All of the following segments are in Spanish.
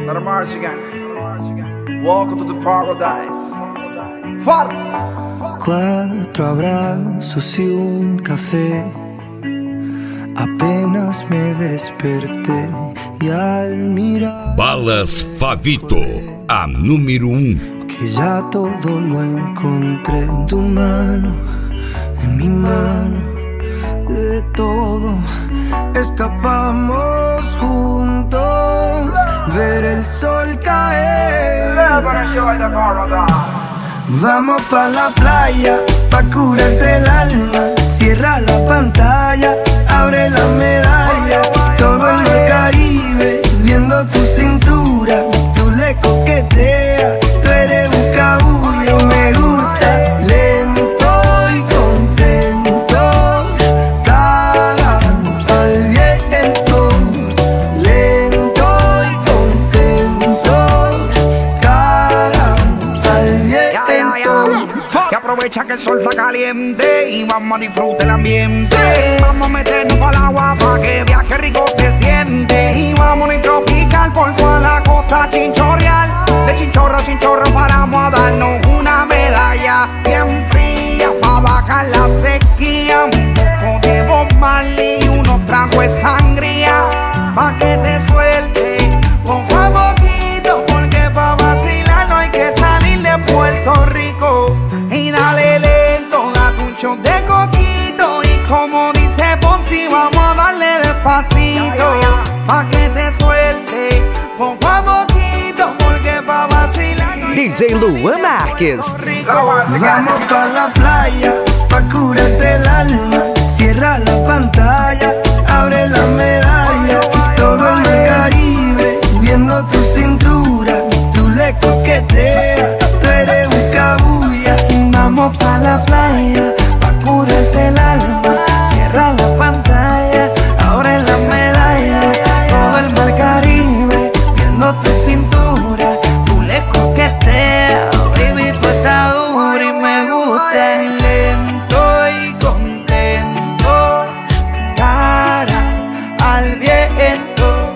Para Marzigan. Welcome to the paradise. Far. 4 abrazos y un café. Apenas me desperté y al mirar Balas Favito, a número 1. que ya todo lo encontré en tu mano, en mi mano. De todo escapamos juntos, ver el sol caer. Vamos pa' la playa, pa' curarte el alma. Cierra la pantalla, abre la medalla. Todo el mar Caribe, viendo tu cintura. Tú le coqueteas, tú eres buscabullo. Me gusta, lento y contento. Cara al viento, lento y contento. Cara al viento. Que aprovecha que el sol está caliente y vamos a disfrutar el ambiente. Vamos a meternos para el agua para que viaje rico se siente. Y vamos a tropical por toda la costa chinchorreal. De chinchorro a chinchorro paramos a darnos una medalla bien fría para bajar la sequía. Un poco de Bob Marley y unos tragos de sangría pa' que te suelte poco a poquito, porque pa' vacilar no hay que salir de Puerto Rico. Y dale lento, date un shot de coquito. Y como dice Ponzi, vamos a darle despacito pa' que te suelte poco a poquito, porque pa' vacilar no hay DJ Luan Marques. Vamos pa' la playa, pa' curarte el alma. Cierra la pantalla, abre la medalla. Todo el mar Caribe, viendo tu cintura. Tú le coqueteas, tú eres buscabulla. Vamos pa' la playa, pa' curarte el alma. Cierra la pantalla, abre la medalla. Todo el mar Caribe, viendo tu cintura. Tú le coqueteas, baby, tú estás dura y me gusta. Lento y contento, cara al viento.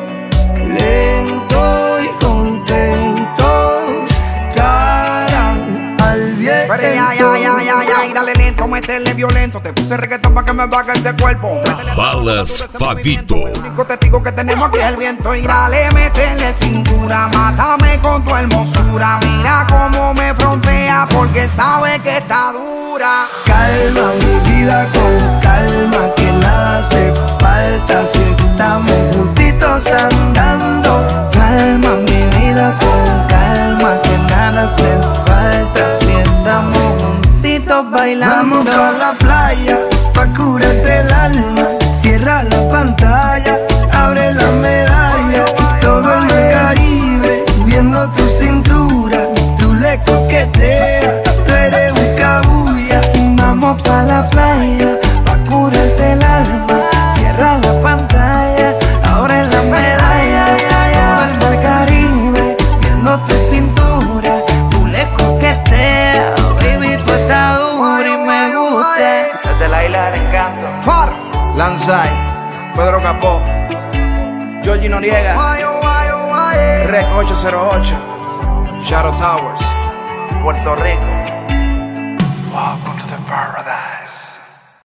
Lento y contento, cara al viento. Ay, dale lento, métele violento. Te puse reggaetón pa' que me baje ese cuerpo. Balas Favito. El único testigo que tenemos aquí es el viento. Y dale, métele cintura. Mátame con tu hermosura. Mira cómo me frontea, porque sabe que está dura. Calma mi vida con calma, que nada hace falta si estamos juntitos andando. Calma mi vida con calma, que nada hace falta si estamos juntitos bailando. Vamos pa' la playa, pa' curarte el alma. Cierra la pantalla, abre la medalla. Todo el mar Caribe, viendo tu cintura. Tú le coqueteas, tú eres buscabulla. Vamos pa' la playa, pa' curarte el alma. Cierra la pantalla, abre la medalla. Todo el mar Caribe, viendo tu cintura. Tú le coqueteas, baby, tú estás dura y me gusta. Desde la isla del encanto. Far. Lanzai, Pedro Capó, Georgie Noriega, Rec 808, Shadow Towers, Puerto Rico. Welcome to the paradise.